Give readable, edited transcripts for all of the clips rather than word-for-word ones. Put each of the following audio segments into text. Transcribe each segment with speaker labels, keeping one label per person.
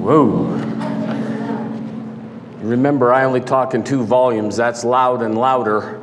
Speaker 1: Whoa. Remember, I only talk in 2 volumes. That's loud and louder.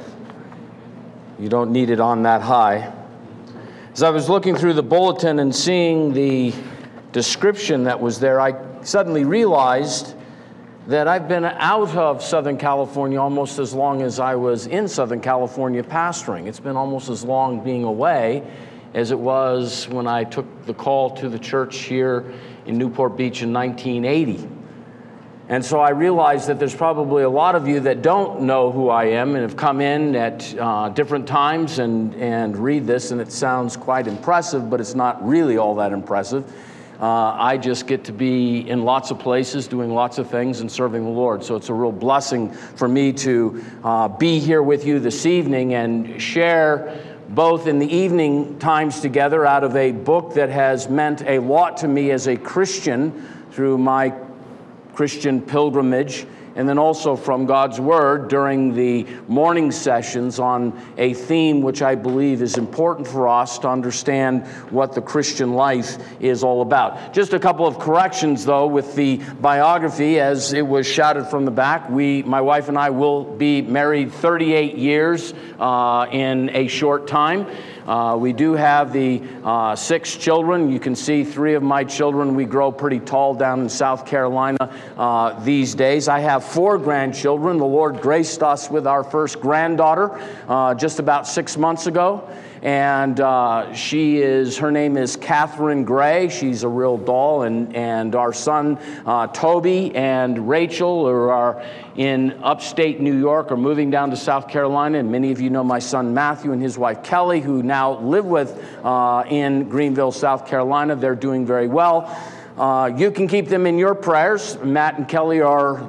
Speaker 1: You don't need it on that high. As I was looking through the bulletin and seeing the description that was there, I suddenly realized that I've been out of Southern California almost as long as I was in Southern California pastoring. It's been almost as long being away as it was when I took the call to the church here in Newport Beach in 1980. And so I realized that there's probably a lot of you that don't know who I am and have come in at different times and read this, and it sounds quite impressive, but it's not really all that impressive. I just get to be in lots of places, doing lots of things and serving the Lord. So it's a real blessing for me to be here with you this evening and share both in the evening times together out of a book that has meant a lot to me as a Christian through my Christian pilgrimage, and then also from God's Word during the morning sessions on a theme which I believe is important for us to understand what the Christian life is all about. Just a couple of corrections, though, with the biography, as it was shouted from the back. My wife and I will be married 38 years in a short time. We do have the 6 children. You can see 3 of my children. We grow pretty tall down in South Carolina these days. I have 4 grandchildren. The Lord graced us with our first granddaughter just about 6 months ago. And her name is Catherine Gray. She's a real doll. And our son, Toby and Rachel, who are in upstate New York, are moving down to South Carolina. And many of you know my son, Matthew, and his wife, Kelly, who now live with in Greenville, South Carolina. They're doing very well. You can keep them in your prayers. Matt and Kelly are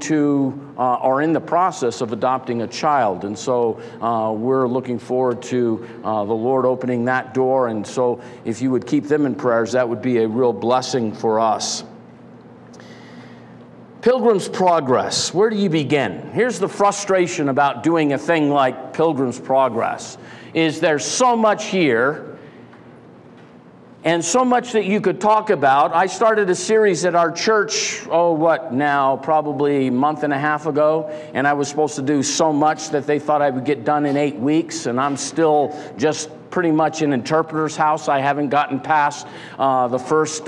Speaker 1: are in the process of adopting a child. And so we're looking forward to the Lord opening that door. And so if you would keep them in prayers, that would be a real blessing for us. Pilgrim's Progress. Where do you begin? Here's the frustration about doing a thing like Pilgrim's Progress, is there's so much here and so much that you could talk about. I started a series at our church, probably a month and a half ago, and I was supposed to do so much that they thought I would get done in 8 weeks, and I'm still just pretty much in interpreter's house. I haven't gotten past the first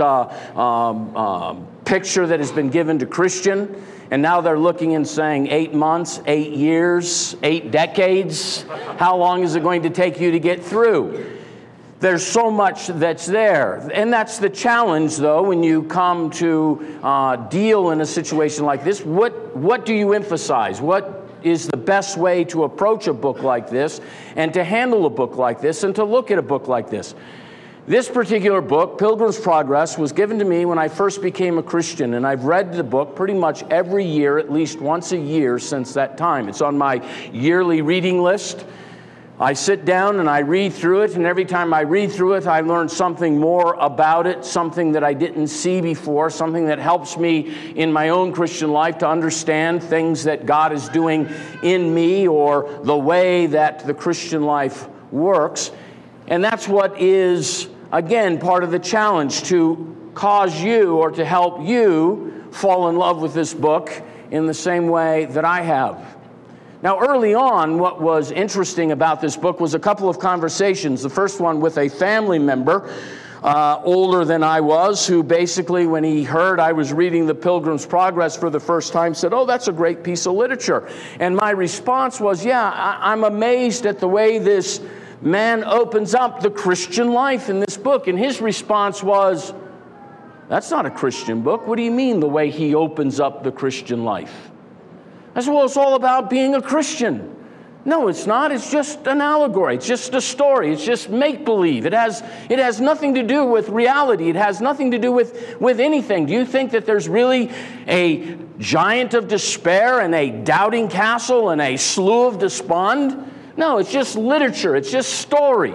Speaker 1: picture that has been given to Christian, and now they're looking and saying 8 months, 8 years, 8 decades. How long is it going to take you to get through? There's so much that's there. And that's the challenge, though, when you come to deal in a situation like this. What do you emphasize? What is the best way to approach a book like this and to handle a book like this and to look at a book like this? This particular book, Pilgrim's Progress, was given to me when I first became a Christian, and I've read the book pretty much every year, at least once a year since that time. It's on my yearly reading list. I sit down and I read through it, and every time I read through it, I learn something more about it, something that I didn't see before, something that helps me in my own Christian life to understand things that God is doing in me or the way that the Christian life works. And that's what is, again, part of the challenge, to cause you or to help you fall in love with this book in the same way that I have. Now, early on, what was interesting about this book was a couple of conversations. The first one with a family member, older than I was, who basically, when he heard I was reading The Pilgrim's Progress for the first time, said, "Oh, that's a great piece of literature." And my response was, I'm amazed at the way this man opens up the Christian life in this book. And his response was, "That's not a Christian book. What do you mean, the way he opens up the Christian life?" I said, "Well, it's all about being a Christian." "No, it's not. It's just an allegory. It's just a story. It's just make-believe. It has nothing to do with reality. It has nothing to do with anything. Do you think that there's really a giant of despair and a doubting castle and a slough of despond? No, it's just literature. It's just story."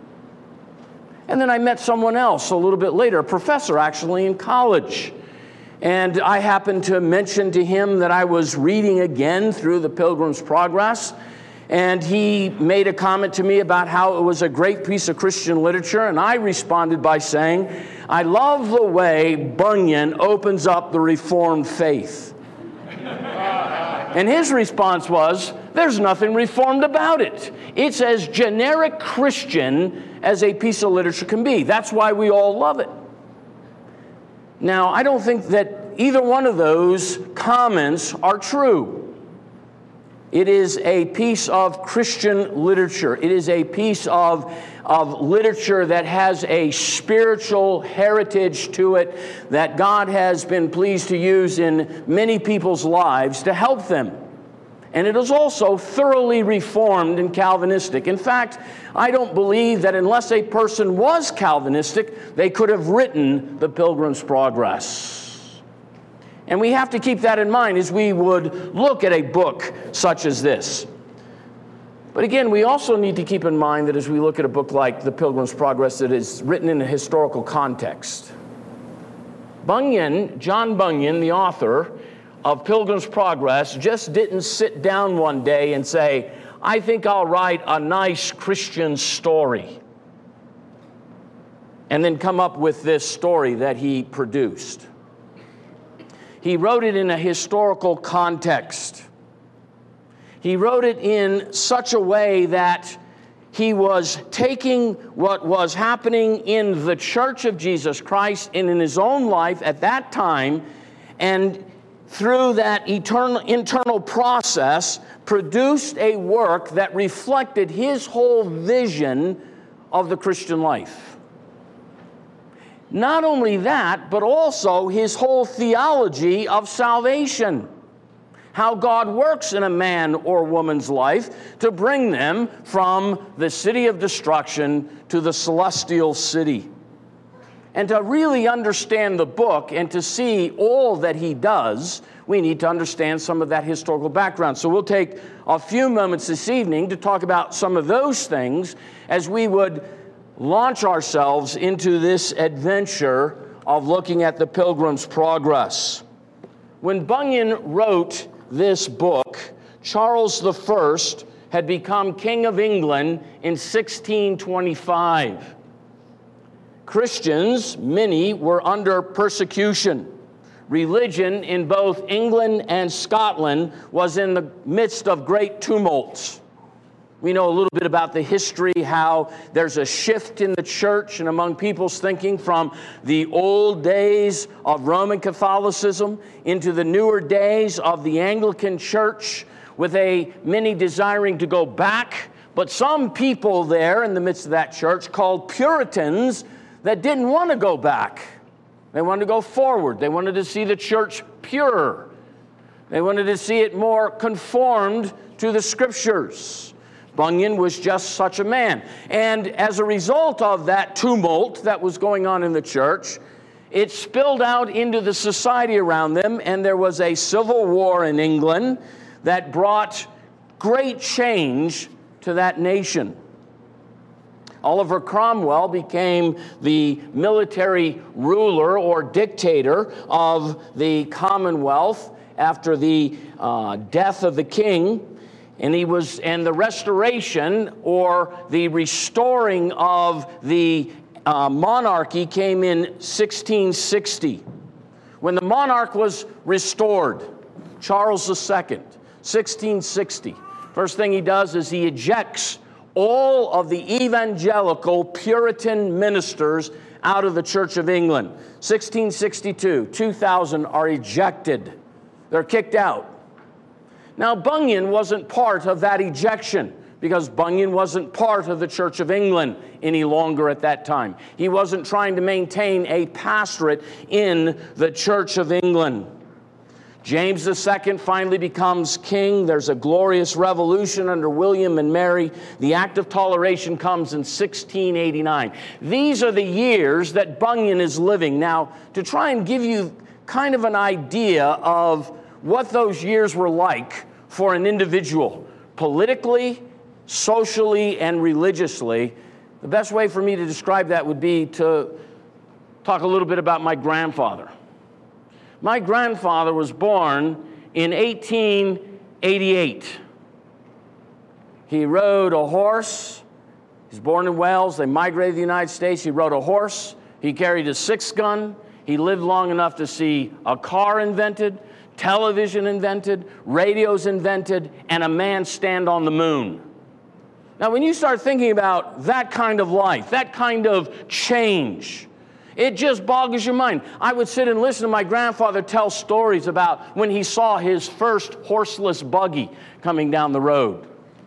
Speaker 1: And then I met someone else a little bit later, a professor actually in college. And I happened to mention to him that I was reading again through The Pilgrim's Progress. And he made a comment to me about how it was a great piece of Christian literature, and I responded by saying, I love the way Bunyan opens up the Reformed faith. And his response was, there's nothing Reformed about it. It's as generic Christian as a piece of literature can be. That's why we all love it. Now, I don't think that either one of those comments are true. It is a piece of Christian literature. It is a piece of literature that has a spiritual heritage to it that God has been pleased to use in many people's lives to help them. And it is also thoroughly Reformed and Calvinistic. In fact, I don't believe that unless a person was Calvinistic, they could have written the Pilgrim's Progress. And we have to keep that in mind as we would look at a book such as this. But again, we also need to keep in mind that as we look at a book like The Pilgrim's Progress, that is written in a historical context. Bunyan, John Bunyan, the author of Pilgrim's Progress, just didn't sit down one day and say, I think I'll write a nice Christian story, and then come up with this story that he produced. He wrote it in a historical context. He wrote it in such a way that he was taking what was happening in the Church of Jesus Christ and in his own life at that time, and through that internal process, produced a work that reflected his whole vision of the Christian life. Not only that, but also his whole theology of salvation. How God works in a man or woman's life to bring them from the city of destruction to the celestial city. And to really understand the book and to see all that he does, we need to understand some of that historical background. So we'll take a few moments this evening to talk about some of those things as we would launch ourselves into this adventure of looking at the Pilgrim's Progress. When Bunyan wrote this book, Charles I had become King of England in 1625. Christians, many, were under persecution. Religion in both England and Scotland was in the midst of great tumults. We know a little bit about the history, how there's a shift in the church and among people's thinking from the old days of Roman Catholicism into the newer days of the Anglican Church, with many desiring to go back. But some people there in the midst of that church called Puritans that didn't want to go back. They wanted to go forward. They wanted to see the church pure. They wanted to see it more conformed to the Scriptures. Bunyan was just such a man. And as a result of that tumult that was going on in the church, it spilled out into the society around them, and there was a civil war in England that brought great change to that nation. Oliver Cromwell became the military ruler or dictator of the Commonwealth after the death of the king. And the restoration or the restoring of the monarchy came in 1660. When the monarch was restored, Charles II, 1660, first thing he does is he ejects all of the evangelical Puritan ministers out of the Church of England. 1662, 2,000 are ejected. They're kicked out. Now, Bunyan wasn't part of that ejection because Bunyan wasn't part of the Church of England any longer at that time. He wasn't trying to maintain a pastorate in the Church of England. James II finally becomes king. There's a glorious revolution under William and Mary. The Act of Toleration comes in 1689. These are the years that Bunyan is living. Now, to try and give you kind of an idea of what those years were like for an individual, politically, socially, and religiously, the best way for me to describe that would be to talk a little bit about my grandfather. My grandfather was born in 1888. He rode a horse. He was born in Wales. They migrated to the United States. He rode a horse. He carried a 6-gun. He lived long enough to see a car invented, television invented, radios invented, and a man stand on the moon. Now, when you start thinking about that kind of life, that kind of change, it just boggles your mind. I would sit and listen to my grandfather tell stories about when he saw his first horseless buggy coming down the road.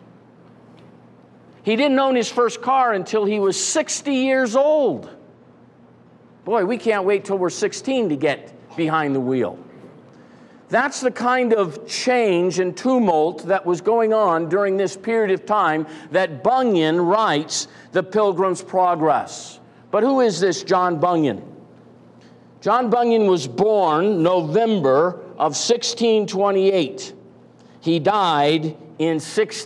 Speaker 1: He didn't own his first car until he was 60 years old. Boy, we can't wait till we're 16 to get behind the wheel. That's the kind of change and tumult that was going on during this period of time that Bunyan writes The Pilgrim's Progress. But who is this John Bunyan? John Bunyan was born November of 1628. He died in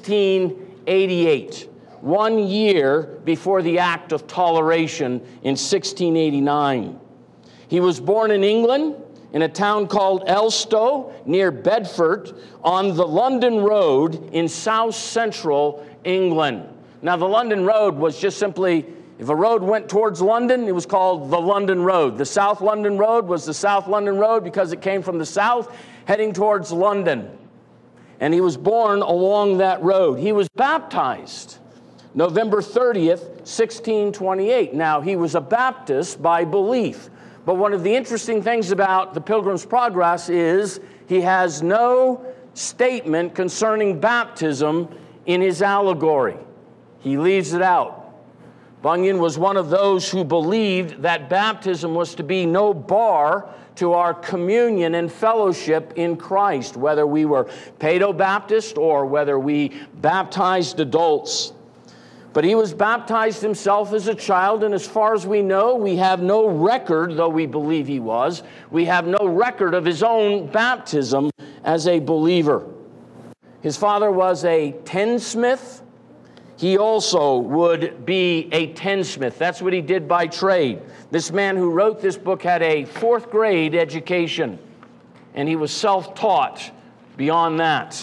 Speaker 1: 1688, 1 year before the Act of Toleration in 1689. He was born in England, in a town called Elstow, near Bedford, on the London Road in south central England. Now, the London Road was just simply, if a road went towards London, it was called the London Road. The South London Road was the South London Road because it came from the south, heading towards London. And he was born along that road. He was baptized November 30th, 1628. Now, he was a Baptist by belief. But one of the interesting things about the Pilgrim's Progress is he has no statement concerning baptism in his allegory. He leaves it out. Bunyan was one of those who believed that baptism was to be no bar to our communion and fellowship in Christ, whether we were paedo-Baptist or whether we baptized adults. But he was baptized himself as a child, and as far as we know, we have no record, though we believe he was, we have no record of his own baptism as a believer. His father was a tinsmith. He also would be a tinsmith. That's what he did by trade. This man who wrote this book had a 4th grade education, and he was self-taught beyond that.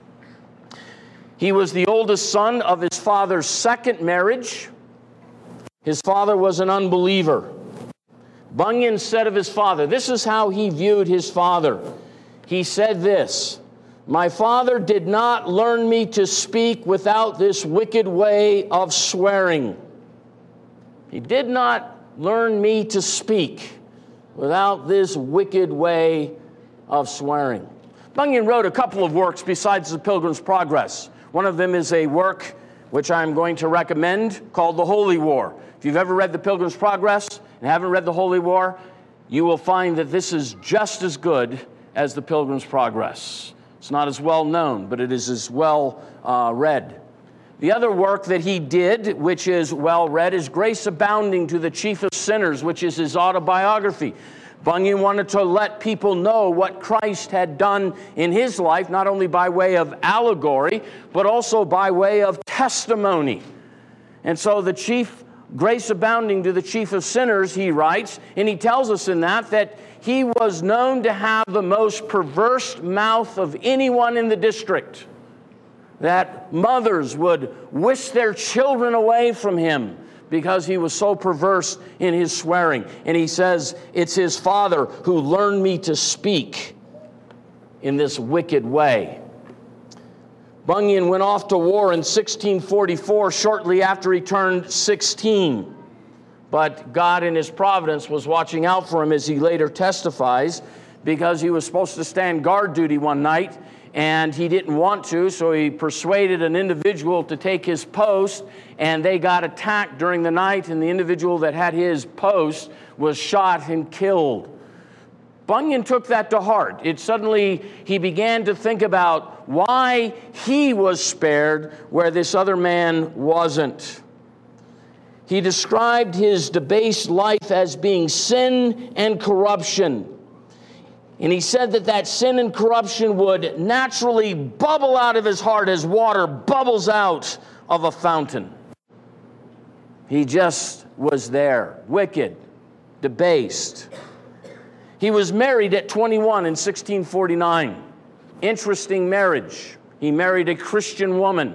Speaker 1: He was the oldest son of his father's 2nd marriage. His father was an unbeliever. Bunyan said of his father, this is how he viewed his father. He said this, "My father did not learn me to speak without this wicked way of swearing." He did not learn me to speak without this wicked way of swearing. Bunyan wrote a couple of works besides The Pilgrim's Progress. One of them is a work which I'm going to recommend called The Holy War. If you've ever read The Pilgrim's Progress and haven't read The Holy War, you will find that this is just as good as The Pilgrim's Progress. It's not as well known, but it is as well read. The other work that he did, which is well read, is Grace Abounding to the Chief of Sinners, which is his autobiography. Bunyan wanted to let people know what Christ had done in his life, not only by way of allegory, but also by way of testimony. And so the chief, Grace Abounding to the Chief of Sinners, he writes, and he tells us in that he was known to have the most perverse mouth of anyone in the district, that mothers would wish their children away from him because he was so perverse in his swearing. And he says, it's his father who learned me to speak in this wicked way. Bunyan went off to war in 1644, shortly after he turned 16. But God in his providence was watching out for him, as he later testifies, because he was supposed to stand guard duty one night, and he didn't want to, so he persuaded an individual to take his post, and they got attacked during the night, and the individual that had his post was shot and killed. Bunyan took that to heart. He began to think about why he was spared where this other man wasn't. He described his debased life as being sin and corruption. And he said that sin and corruption would naturally bubble out of his heart as water bubbles out of a fountain. He just was there, wicked, debased. He was married at 21 in 1649. Interesting marriage. He married a Christian woman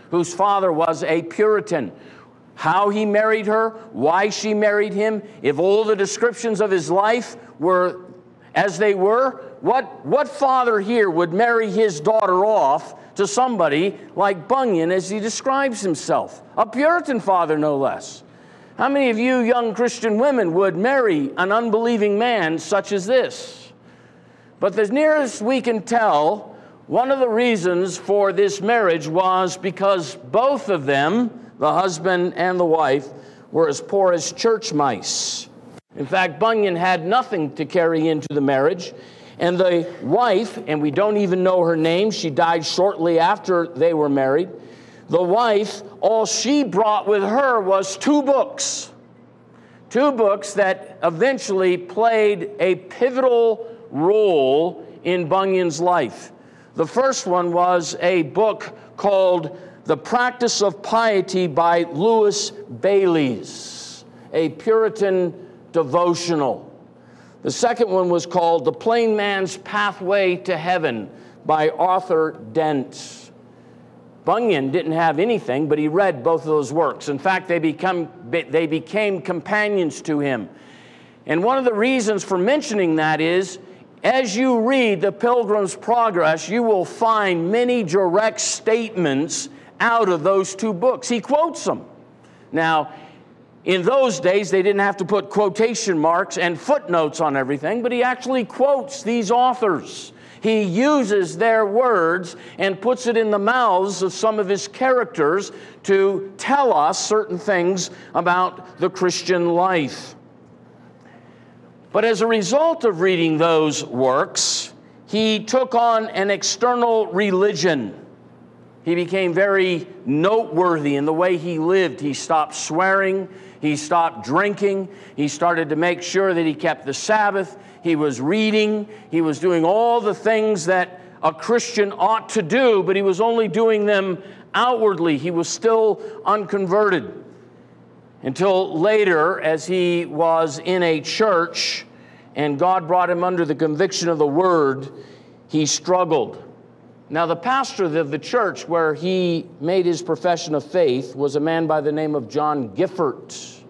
Speaker 1: whose father was a Puritan. How he married her, why she married him, if all the descriptions of his life were as they were, what father here would marry his daughter off to somebody like Bunyan as he describes himself? A Puritan father, no less. How many of you young Christian women would marry an unbelieving man such as this? But the nearest we can tell, one of the reasons for this marriage was because both of them, the husband and the wife, were as poor as church mice. In fact, Bunyan had nothing to carry into the marriage, and the wife, and we don't even know her name, she died shortly after they were married. The wife, all she brought with her was 2 books. 2 books that eventually played a pivotal role in Bunyan's life. The first one was a book called The Practice of Piety by Lewis Bayliss, a Puritan devotional. The second one was called The Plain Man's Pathway to Heaven by Arthur Dent. Bunyan didn't have anything, but he read both of those works. In fact, they became companions to him. And one of the reasons for mentioning that is, as you read The Pilgrim's Progress, you will find many direct statements out of those 2 books. He quotes them. Now, in those days, they didn't have to put quotation marks and footnotes on everything, but he actually quotes these authors. He uses their words and puts it in the mouths of some of his characters to tell us certain things about the Christian life. But as a result of reading those works, he took on an external religion. He became very noteworthy in the way he lived. He stopped swearing. He stopped drinking. He started to make sure that he kept the Sabbath. He was reading. He was doing all the things that a Christian ought to do, but he was only doing them outwardly. He was still unconverted. Until later, as he was in a church and God brought him under the conviction of the Word, he struggled. Now, the pastor of the church where he made his profession of faith was a man by the name of John Gifford.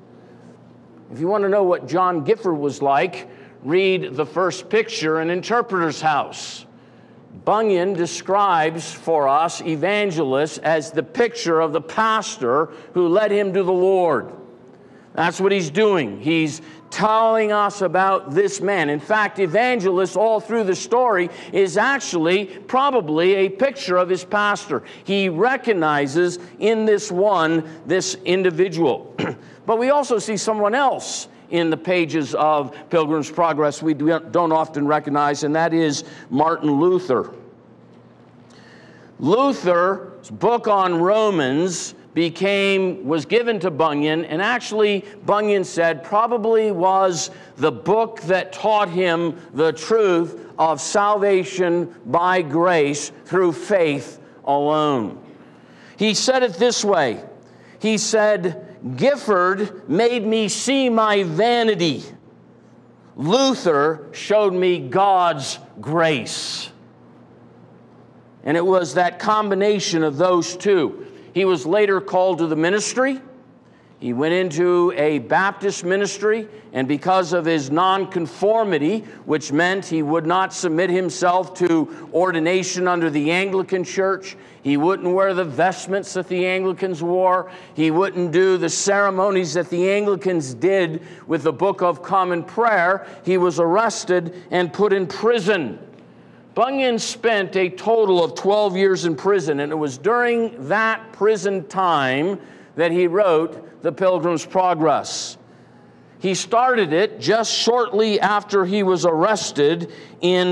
Speaker 1: If you want to know what John Gifford was like, read the first picture in Interpreter's House. Bunyan describes for us evangelists as the picture of the pastor who led him to the Lord. That's what he's doing. He's telling us about this man. In fact, evangelists all through the story is actually probably a picture of his pastor. He recognizes in this individual. But we also see someone else in the pages of Pilgrim's Progress we don't often recognize, and that is Martin Luther. Luther's book on Romans was given to Bunyan, and actually Bunyan said probably was the book that taught him the truth of salvation by grace through faith alone. He said it this way. He said, Gifford made me see my vanity. Luther showed me God's grace. And it was that combination of those two. He was later called to the ministry. He went into a Baptist ministry, and because of his nonconformity, which meant he would not submit himself to ordination under the Anglican Church, he wouldn't wear the vestments that the Anglicans wore, he wouldn't do the ceremonies that the Anglicans did with the Book of Common Prayer, he was arrested and put in prison. Bunyan spent a total of 12 years in prison, and it was during that prison time that he wrote The Pilgrim's Progress. He started it just shortly after he was arrested in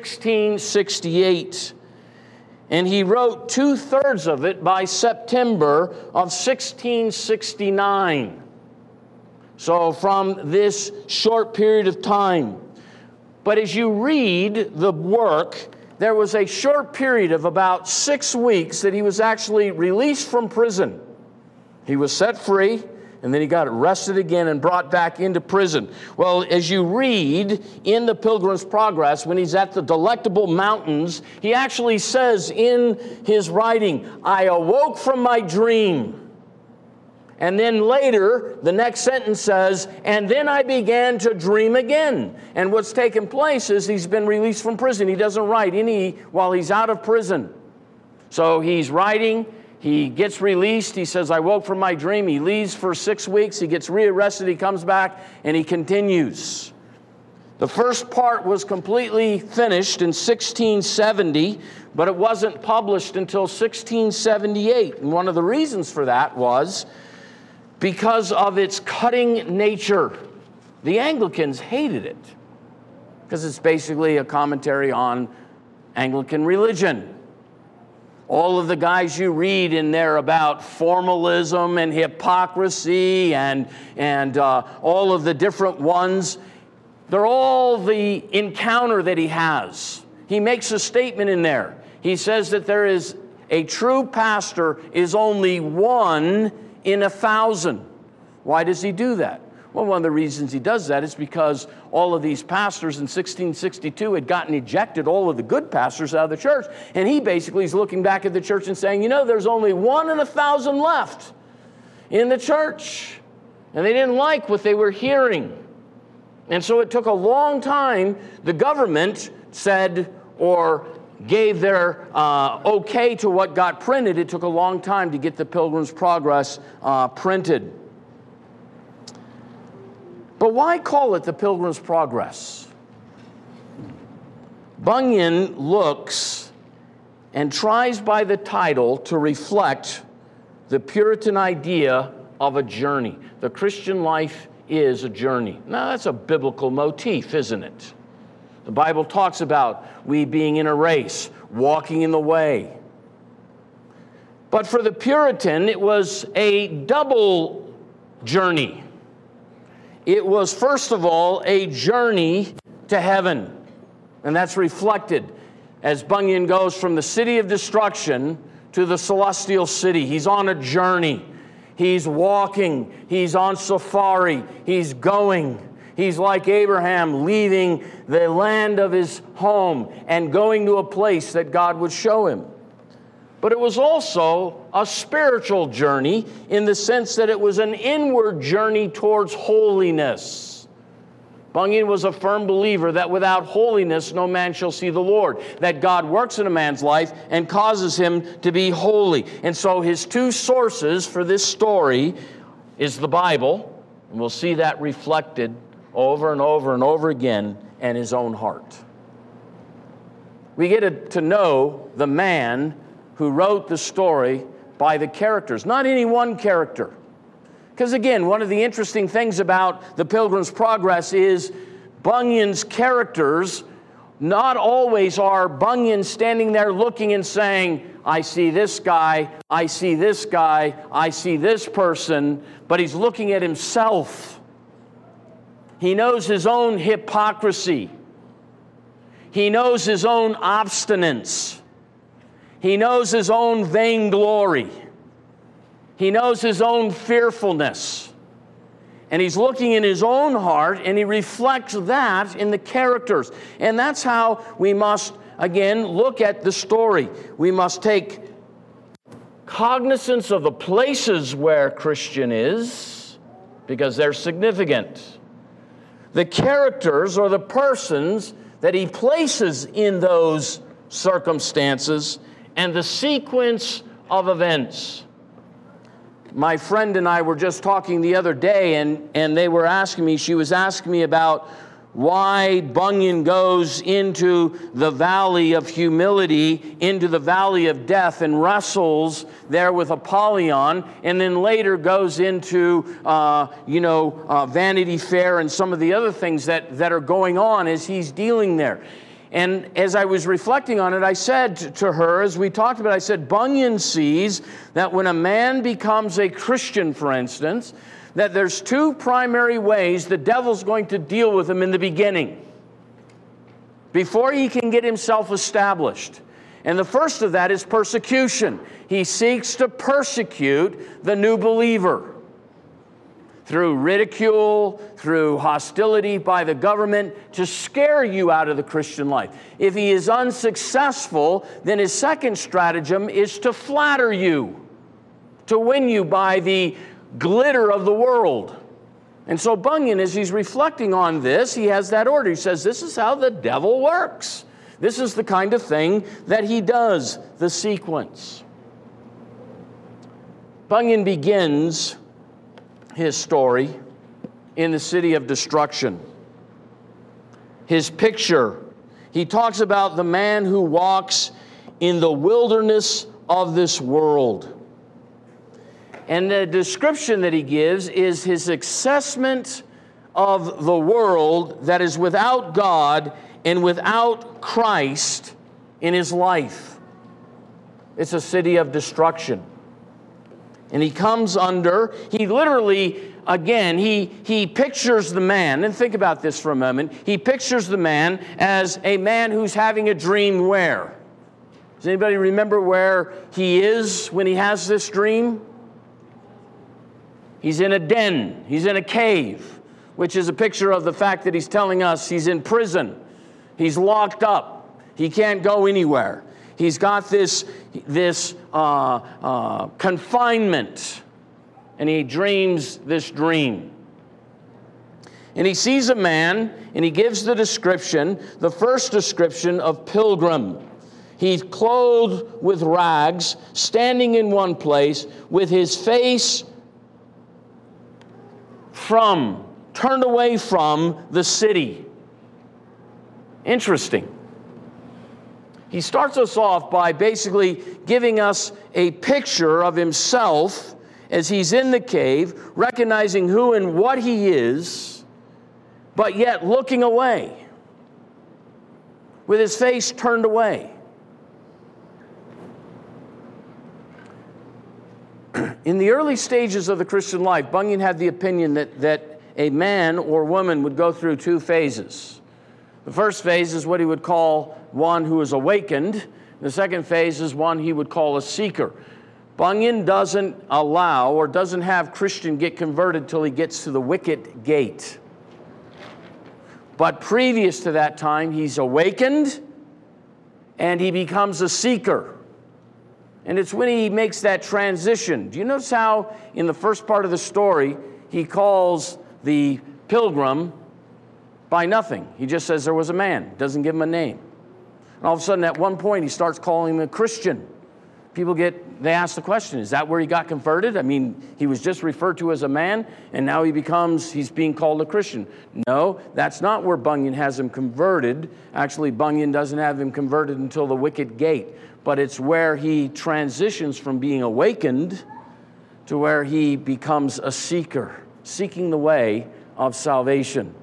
Speaker 1: 1668, and he wrote 2/3 of it by September of 1669. So from this short period of time. But as you read the work, there was a short period of about 6 weeks that he was actually released from prison. He was set free, and then he got arrested again and brought back into prison. Well, as you read in the Pilgrim's Progress, when he's at the Delectable Mountains, he actually says in his writing, I awoke from my dream. And then later, the next sentence says, and then I began to dream again. And what's taken place is he's been released from prison. He doesn't write any while he's out of prison. So he's writing, he gets released, he says, I woke from my dream. He leaves for 6 weeks, he gets rearrested, he comes back, and he continues. The first part was completely finished in 1670, but it wasn't published until 1678. And one of the reasons for that was because of its cutting nature. The Anglicans hated it because it's basically a commentary on Anglican religion. All of the guys you read in there about formalism and hypocrisy and all of the different ones, they're all the encounter that he has. He makes a statement in there. He says that there is a true pastor is only one in 1,000. Why does he do that? Well, one of the reasons he does that is because all of these pastors in 1662 had gotten ejected, all of the good pastors out of the church, and he basically is looking back at the church and saying, you know, there's only 1 in 1,000 left in the church, and they didn't like what they were hearing. And so it took a long time. The government said, or gave their okay to what got printed. It took a long time to get the Pilgrim's Progress printed. But why call it the Pilgrim's Progress? Bunyan looks and tries by the title to reflect the Puritan idea of a journey. The Christian life is a journey. Now, that's a biblical motif, isn't it? The Bible talks about we being in a race, walking in the way. But for the Puritan, it was a double journey. It was, first of all, a journey to heaven. And that's reflected as Bunyan goes from the city of destruction to the celestial city. He's on a journey. He's walking. He's on safari. He's going. He's like Abraham, leaving the land of his home and going to a place that God would show him. But it was also a spiritual journey in the sense that it was an inward journey towards holiness. Bunyan was a firm believer that without holiness no man shall see the Lord, that God works in a man's life and causes him to be holy. And so his two sources for this story is the Bible, and we'll see that reflected over and over and over again, and his own heart. We get to know the man who wrote the story by the characters, not any one character. Because again, one of the interesting things about the Pilgrim's Progress is Bunyan's characters not always are Bunyan standing there looking and saying, I see this guy, I see this guy, I see this person, but he's looking at himself. He knows his own hypocrisy. He knows his own obstinance. He knows his own vainglory. He knows his own fearfulness. And he's looking in his own heart, and he reflects that in the characters. And that's how we must, again, look at the story. We must take cognizance of the places where Christian is, because they're significant. The characters or the persons that he places in those circumstances, and the sequence of events. My friend and I were just talking the other day, and they were asking me, she was asking me about why Bunyan goes into the valley of humility, into the valley of death, and wrestles there with Apollyon, and then later goes into, Vanity Fair and some of the other things that are going on as he's dealing there. And as I was reflecting on it, I said to her, as we talked about it, I said, Bunyan sees that when a man becomes a Christian, for instance, that there's two primary ways the devil's going to deal with him in the beginning, before he can get himself established. And the first of that is persecution. He seeks to persecute the new believer. through ridicule, through hostility by the government, to scare you out of the Christian life. If he is unsuccessful, then his second stratagem is to flatter you, to win you by the glitter of the world. And so Bunyan, as he's reflecting on this, he has that order. He says, this is how the devil works. This is the kind of thing that he does, the sequence. Bunyan begins his story in the city of destruction. His picture, he talks about the man who walks in the wilderness of this world. And the description that he gives is his assessment of the world that is without God and without Christ in his life. It's a city of destruction. And he comes under, he literally, again, he pictures the man, and think about this for a moment. He pictures the man as a man who's having a dream where? Does anybody remember where he is when he has this dream? He's in a den, he's in a cave, which is a picture of the fact that he's telling us he's in prison. He's locked up. He can't go anywhere. He's got this confinement, and he dreams this dream. And he sees a man, and he gives the description, the first description of pilgrim. He's clothed with rags, standing in one place, with his face turned away from the city. Interesting. He starts us off by basically giving us a picture of himself as he's in the cave, recognizing who and what he is, but yet looking away, with his face turned away. In the early stages of the Christian life, Bunyan had the opinion that a man or woman would go through two phases. The first phase is what he would call one who is awakened. The second phase is one he would call a seeker. Bunyan doesn't allow or doesn't have Christian get converted till he gets to the wicket gate. But previous to that time, he's awakened and he becomes a seeker. And it's when he makes that transition. Do you notice how in the first part of the story, he calls the pilgrim by nothing? He just says there was a man, doesn't give him a name. And all of a sudden, at one point, he starts calling him a Christian. They ask the question, is that where he got converted? I mean, he was just referred to as a man, and now he's being called a Christian. No, that's not where Bunyan has him converted. Actually, Bunyan doesn't have him converted until the wicket gate. But it's where he transitions from being awakened to where he becomes a seeker, seeking the way of salvation.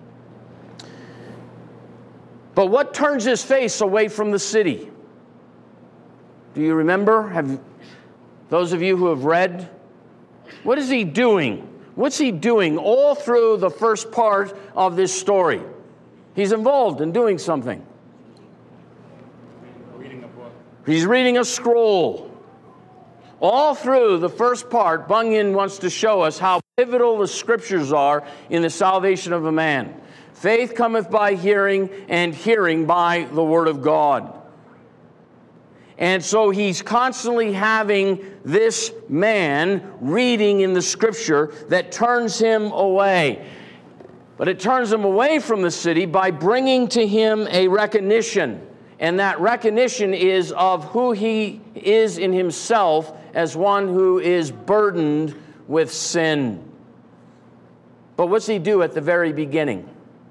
Speaker 1: But what turns his face away from the city? Do you remember? Those of you who have read, what is he doing? What's he doing all through the first part of this story? He's involved in doing something.
Speaker 2: Reading a book.
Speaker 1: He's reading a scroll. All through the first part, Bunyan wants to show us how pivotal the Scriptures are in the salvation of a man. Faith cometh by hearing, and hearing by the Word of God. And so he's constantly having this man reading in the Scripture that turns him away. But it turns him away from the city by bringing to him a recognition. And that recognition is of who he is in himself as one who is burdened with sin. But what's he do at the very beginning?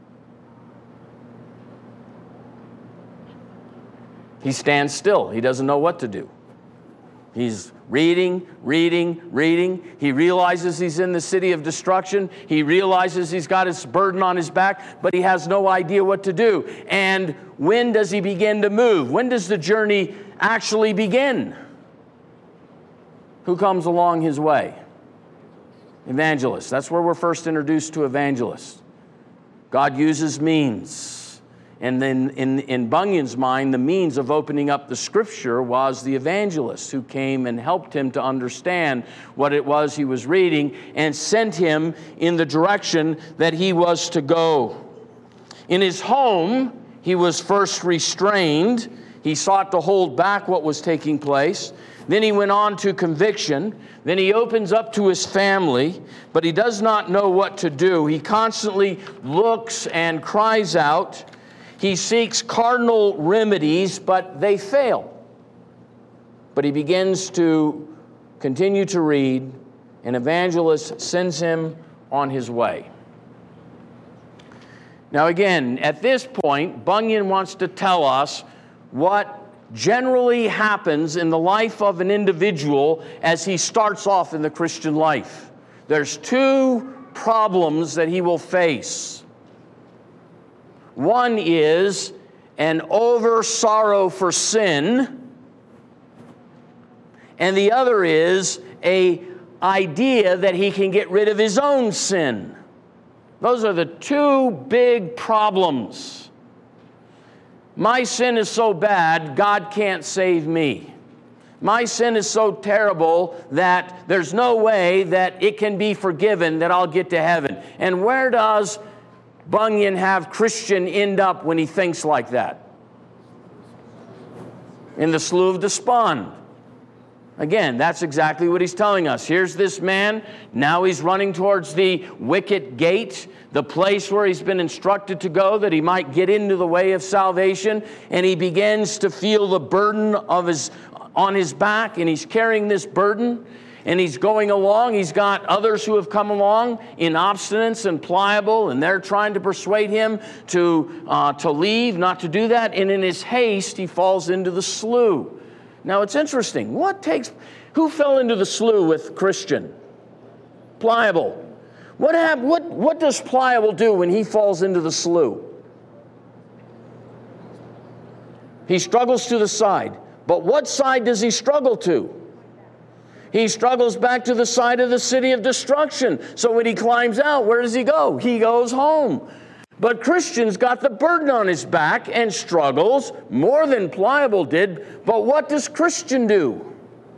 Speaker 1: He stands still. He doesn't know what to do. He's reading. He realizes he's in the city of destruction. He realizes he's got his burden on his back, but he has no idea what to do. And when does he begin to move? When does the journey actually begin? Who comes along his way? Evangelists. That's where we're first introduced to evangelists. God uses means. And then in Bunyan's mind, the means of opening up the Scripture was the evangelist who came and helped him to understand what it was he was reading and sent him in the direction that he was to go. In his home, he was first restrained. He sought to hold back what was taking place. Then he went on to conviction. Then he opens up to his family, but he does not know what to do. He constantly looks and cries out. He seeks cardinal remedies, but they fail. But he begins to continue to read, and evangelist sends him on his way. Now again, at this point, Bunyan wants to tell us what generally happens in the life of an individual as he starts off in the Christian life. There's two problems that he will face. One is an over sorrow for sin, and the other is an idea that he can get rid of his own sin. Those are the two big problems. My sin is so bad, God can't save me. My sin is so terrible that there's no way that it can be forgiven, that I'll get to heaven. And where does Bunyan have Christian end up when he thinks like that? In the Slough of Despond. Again, that's exactly what he's telling us. Here's this man. Now he's running towards the wicket gate, the place where he's been instructed to go that he might get into the way of salvation. And he begins to feel the burden on his back, and he's carrying this burden. And he's going along. He's got others who have come along in obstinance and pliable, and they're trying to persuade him to leave, not to do that. And in his haste, he falls into the slough. Now, it's interesting. Who fell into the slough with Christian? Pliable. What does Pliable do when he falls into the slough? He struggles to the side. But what side does he struggle to? He struggles back to the side of the city of destruction. So when he climbs out, where does he go? He goes home. But Christian's got the burden on his back and struggles more than Pliable did. But what does Christian do?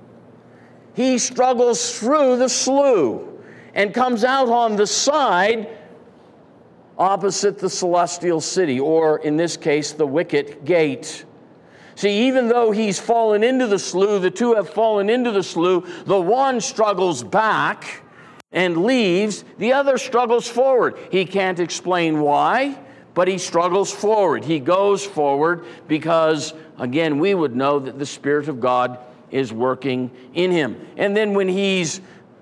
Speaker 1: He struggles through the slough and comes out on the side opposite the celestial city, or in this case, the wicket gate. See, even though he's fallen into the slough, the two have fallen into the slough, the one struggles back and leaves, the other struggles forward. He can't explain why, but he struggles forward. He goes forward because, again, we would know that the Spirit of God is working in him. And then when he's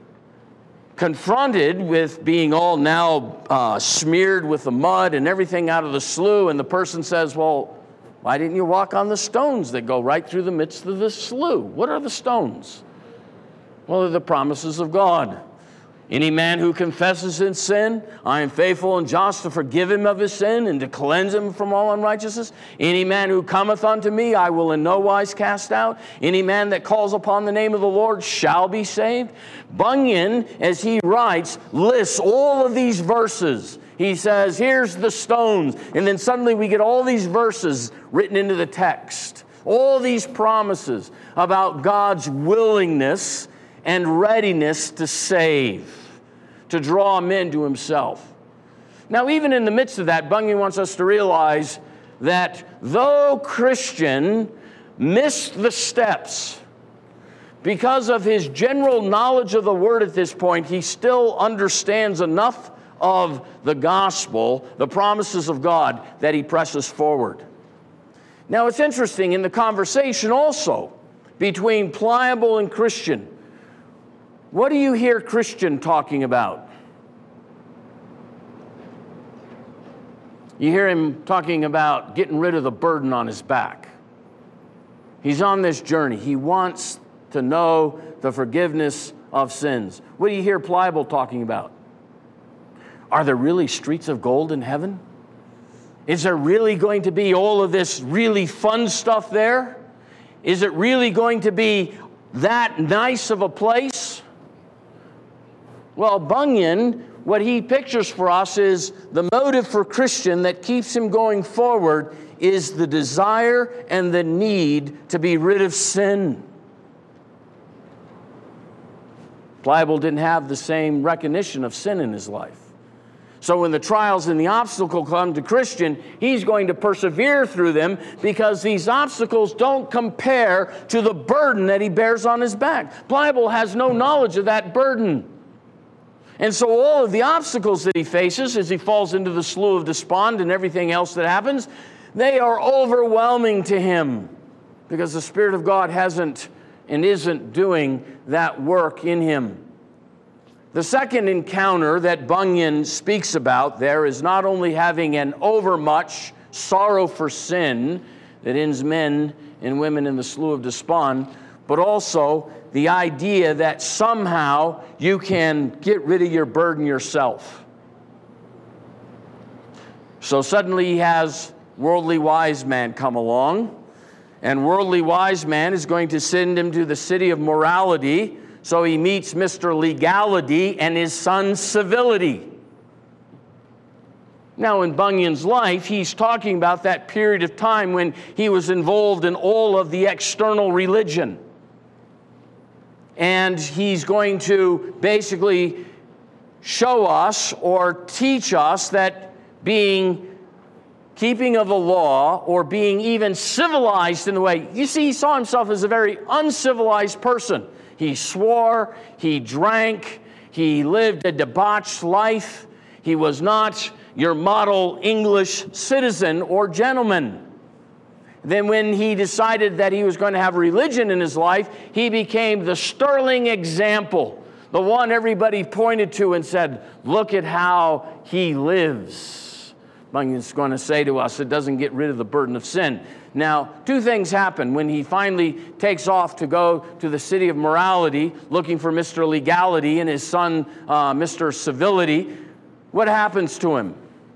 Speaker 1: confronted with being all now smeared with the mud and everything out of the slough, and the person says, well, why didn't you walk on the stones that go right through the midst of the slough? What are the stones? Well, they're the promises of God. Any man who confesses his sin, I am faithful and just to forgive him of his sin and to cleanse him from all unrighteousness. Any man who cometh unto me, I will in no wise cast out. Any man that calls upon the name of the Lord shall be saved. Bunyan, as he writes, lists all of these verses. He says, here's the stones. And then suddenly we get all these verses written into the text. All these promises about God's willingness and readiness to save, to draw men to himself. Now, even in the midst of that, Bunyan wants us to realize that though Christian missed the steps, because of his general knowledge of the Word at this point, he still understands enough of the gospel, the promises of God, that he presses forward. Now, it's interesting in the conversation also between Pliable and Christian. What do you hear Christian talking about? You hear him talking about getting rid of the burden on his back. He's on this journey. He wants to know the forgiveness of sins. What do you hear Pliable talking about? Are there really streets of gold in heaven? Is there really going to be all of this really fun stuff there? Is it really going to be that nice of a place? Well, Bunyan what he pictures for us is the motive for Christian that keeps him going forward is the desire and the need to be rid of sin. Pliable didn't have the same recognition of sin in his life. So when the trials and the obstacle come to Christian, he's going to persevere through them because these obstacles don't compare to the burden that he bears on his back. Pliable has no knowledge of that burden. And so all of the obstacles that he faces as he falls into the slough of despond and everything else that happens, they are overwhelming to him because the Spirit of God hasn't and isn't doing that work in him. The second encounter that Bunyan speaks about there is not only having an overmuch sorrow for sin that ends men and women in the slough of despond, but also the idea that somehow you can get rid of your burden yourself. So suddenly he has worldly wise man come along, and worldly wise man is going to send him to the city of morality. So he meets Mr. Legality and his son Civility. Now in Bunyan's life, he's talking about that period of time when he was involved in all of the external religion. And he's going to basically show us or teach us that keeping of the law or being even civilized in the way, you see, he saw himself as a very uncivilized person. He swore, he drank, he lived a debauched life. He was not your model English citizen or gentleman. Then when he decided that he was going to have religion in his life, he became the sterling example, the one everybody pointed to and said, look at how he lives. Bunyan's going to say to us, it doesn't get rid of the burden of sin. Now, two things happen when he finally takes off to go to the city of morality, looking for Mr. Legality and his son, Mr. Civility. What happens to him?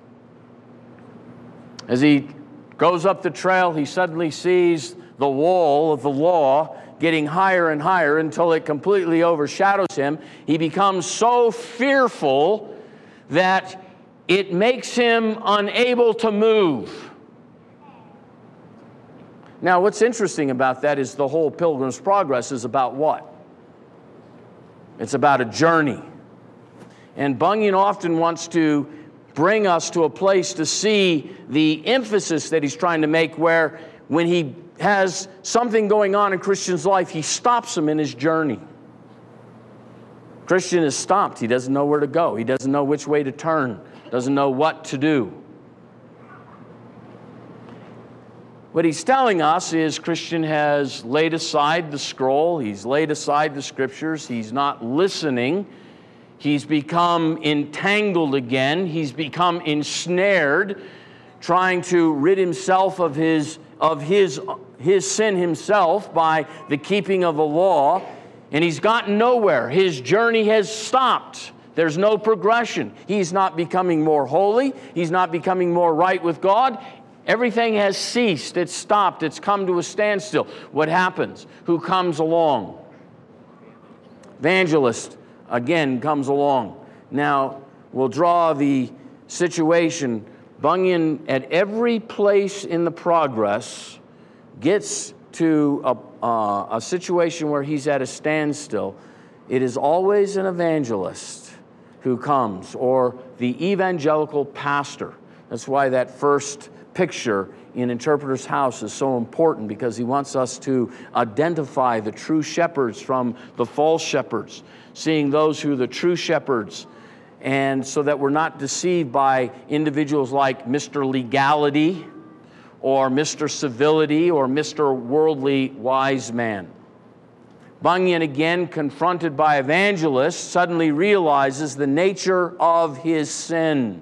Speaker 1: As he goes up the trail, he suddenly sees the wall of the law getting higher and higher until it completely overshadows him. He becomes so fearful that it makes him unable to move. Now, what's interesting about that is the whole Pilgrim's Progress is about what? It's about a journey. And Bunyan often wants to bring us to a place to see the emphasis that he's trying to make, where when he has something going on in Christian's life, he stops him in his journey. Christian is stopped. He doesn't know where to go. He doesn't know which way to turn. Doesn't know what to do. What he's telling us is Christian has laid aside the scroll. He's laid aside the scriptures. He's not listening. He's become entangled again. He's become ensnared, trying to rid himself of his sin himself by the keeping of the law. And he's gotten nowhere. His journey has stopped. There's no progression. He's not becoming more holy. He's not becoming more right with God. Everything has ceased. It's stopped. It's come to a standstill. What happens? Who comes along? Evangelist again comes along. Now, we'll draw the situation. Bunyan, at every place in the progress, gets to a situation where he's at a standstill. It is always an evangelist who comes, or the evangelical pastor. That's why that first picture in Interpreter's House is so important, because he wants us to identify the true shepherds from the false shepherds, seeing those who are the true shepherds, and so that we're not deceived by individuals like Mr. Legality or Mr. Civility or Mr. Worldly Wise Man. Bunyan, again confronted by evangelists, suddenly realizes the nature of his sin.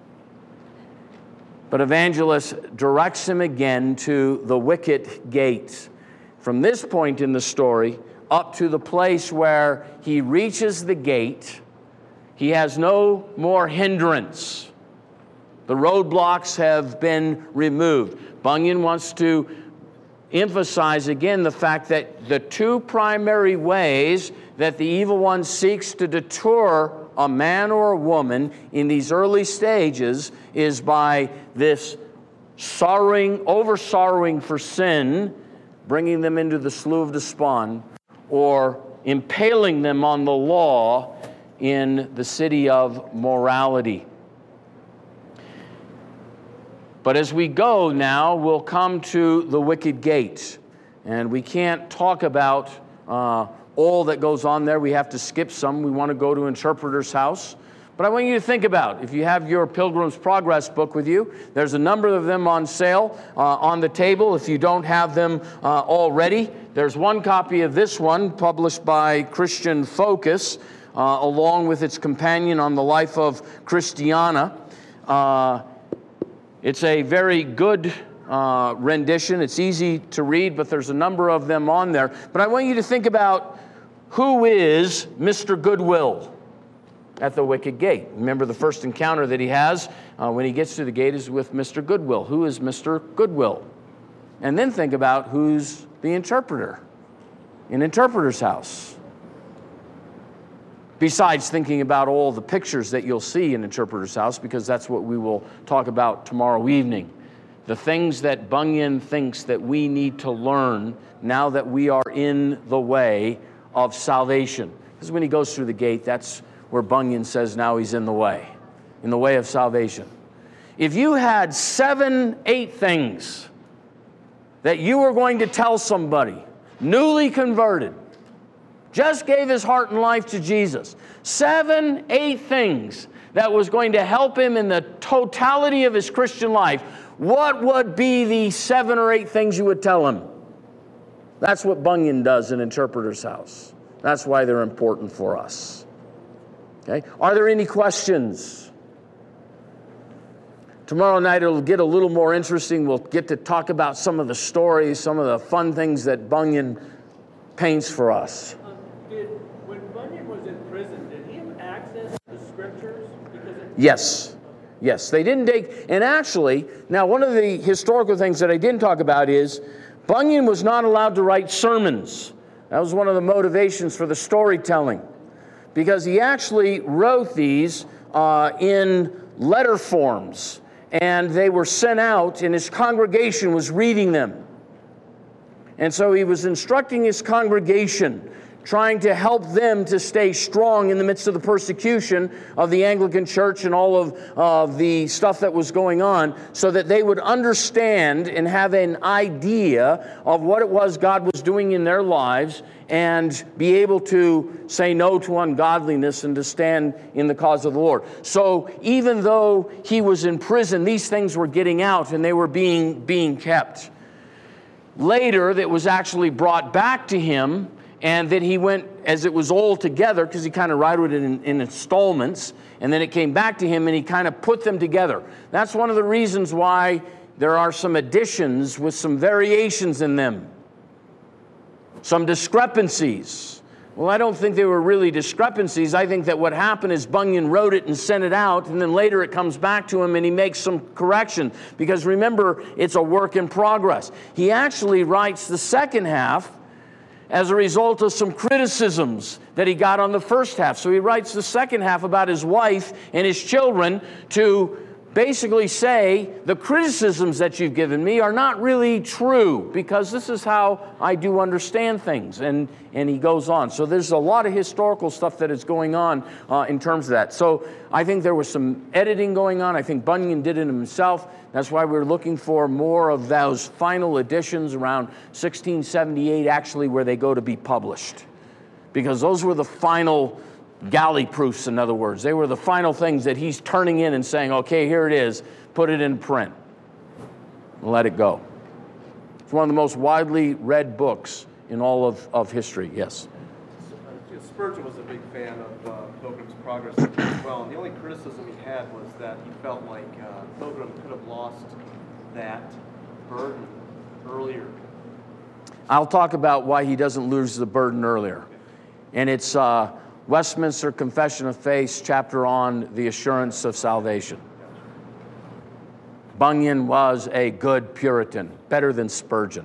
Speaker 1: But evangelist directs him again to the wicket gate. From this point in the story, up to the place where he reaches the gate, he has no more hindrance. The roadblocks have been removed. Bunyan wants to emphasize again the fact that the two primary ways that the evil one seeks to detour a man or a woman in these early stages is by this sorrowing, over-sorrowing for sin, bringing them into the slough of despond, or impaling them on the law in the city of morality. But as we go now, we'll come to the wicket gate. And we can't talk about all that goes on there. We have to skip some. We want to go to Interpreter's House. But I want you to think about, if you have your Pilgrim's Progress book with you, there's a number of them on sale on the table. If you don't have them already, there's one copy of this one published by Christian Focus, along with its companion on the life of Christiana. It's a very good rendition. It's easy to read, but there's a number of them on there. But I want you to think about, who is Mr. Goodwill at the wicket gate? Remember, the first encounter that he has when he gets to the gate is with Mr. Goodwill. Who is Mr. Goodwill? And then think about, who's the interpreter in Interpreter's House? Besides thinking about all the pictures that you'll see in Interpreter's House, because that's what we will talk about tomorrow evening. The things that Bunyan thinks that we need to learn now that we are in the way of salvation. Because when he goes through the gate, that's where Bunyan says now he's in the way of salvation. If you had 7, 8 things that you were going to tell somebody, newly converted, just gave his heart and life to Jesus, 7, 8 things that was going to help him in the totality of his Christian life, what would be the 7 or 8 things you would tell him? That's what Bunyan does in Interpreter's House. That's why they're important for us. Okay? Are there any questions? Tomorrow night it'll get a little more interesting. We'll get to talk about some of the stories, some of the fun things that Bunyan paints for us.
Speaker 2: When Bunyan was in prison, did he have access to the scriptures?
Speaker 1: Yes. Yes, they didn't take, and actually, now one of the historical things that I didn't talk about is Bunyan was not allowed to write sermons. That was one of the motivations for the storytelling, because he actually wrote these in letter forms, and they were sent out, and his congregation was reading them. And so he was instructing his congregation, trying to help them to stay strong in the midst of the persecution of the Anglican Church and all of the stuff that was going on, so that they would understand and have an idea of what it was God was doing in their lives, and be able to say no to ungodliness and to stand in the cause of the Lord. So even though he was in prison, these things were getting out and they were being kept. Later, that was actually brought back to him, and that he went, as it was all together, because he kind of wrote it in installments, and then it came back to him, and he kind of put them together. That's one of the reasons why there are some additions with some variations in them, some discrepancies. Well, I don't think they were really discrepancies. I think that what happened is Bunyan wrote it and sent it out, and then later it comes back to him and he makes some correction. Because remember, it's a work in progress. He actually writes the second half as a result of some criticisms that he got on the first half. So he writes the second half about his wife and his children to basically say, the criticisms that you've given me are not really true, because this is how I do understand things. And he goes on. So there's a lot of historical stuff that is going on in terms of that. So I think there was some editing going on. I think Bunyan did it himself. That's why we're looking for more of those final editions around 1678, actually, where they go to be published. Because those were the final galley proofs, in other words. They were the final things that he's turning in and saying, okay, here it is, put it in print, and let it go. It's one of the most widely read books in all of history, yes.
Speaker 3: Spurgeon was a big fan of Pilgrim's Progress as well, and the only criticism he had was that he felt like Pilgrim could have lost that burden earlier.
Speaker 1: I'll talk about why he doesn't lose the burden earlier. And it's Westminster Confession of Faith, chapter on the assurance of salvation. Bunyan was a good Puritan, better than Spurgeon.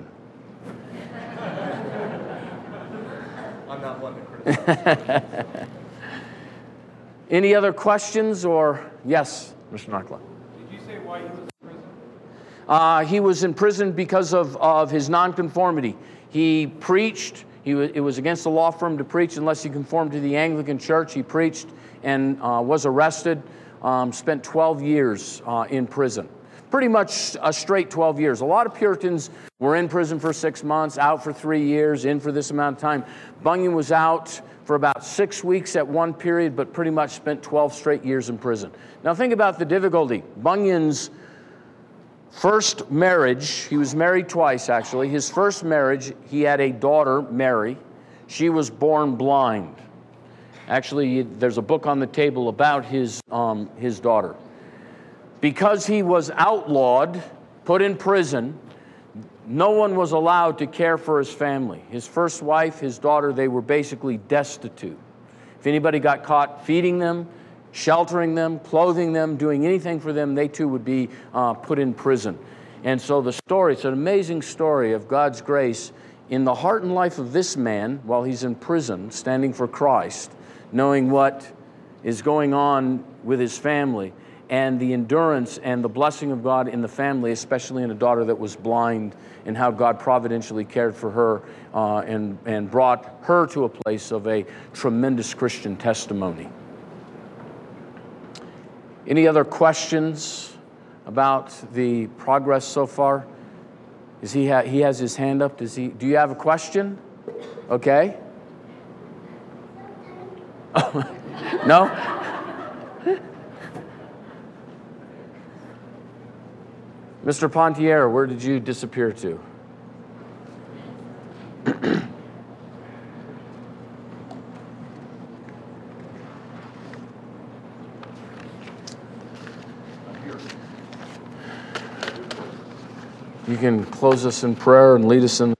Speaker 3: I'm not one to criticize.
Speaker 1: Any other questions or, yes, Mr. Narkla?
Speaker 4: Did you say why he was in prison?
Speaker 1: He was in prison because of his nonconformity. He preached. It was against the law for him to preach unless he conformed to the Anglican Church. He preached and was arrested, spent 12 years in prison. Pretty much a straight 12 years. A lot of Puritans were in prison for 6 months, out for 3 years, in for this amount of time. Bunyan was out for about 6 weeks at one period, but pretty much spent 12 straight years in prison. Now think about the difficulty. Bunyan's first marriage, he was married twice actually. His first marriage, he had a daughter, Mary. She was born blind. Actually, there's a book on the table about his daughter. Because he was outlawed, put in prison, no one was allowed to care for his family. His first wife, his daughter, they were basically destitute. If anybody got caught feeding them, sheltering them, clothing them, doing anything for them, they too would be put in prison. And so the story, it's an amazing story of God's grace in the heart and life of this man while he's in prison, standing for Christ, knowing what is going on with his family, and the endurance and the blessing of God in the family, especially in a daughter that was blind, and how God providentially cared for her and brought her to a place of a tremendous Christian testimony. Any other questions about the progress so far? He has his hand up. Do you have a question? Okay. No? Mr. Pontier, where did you disappear to? You can close us in prayer and lead us in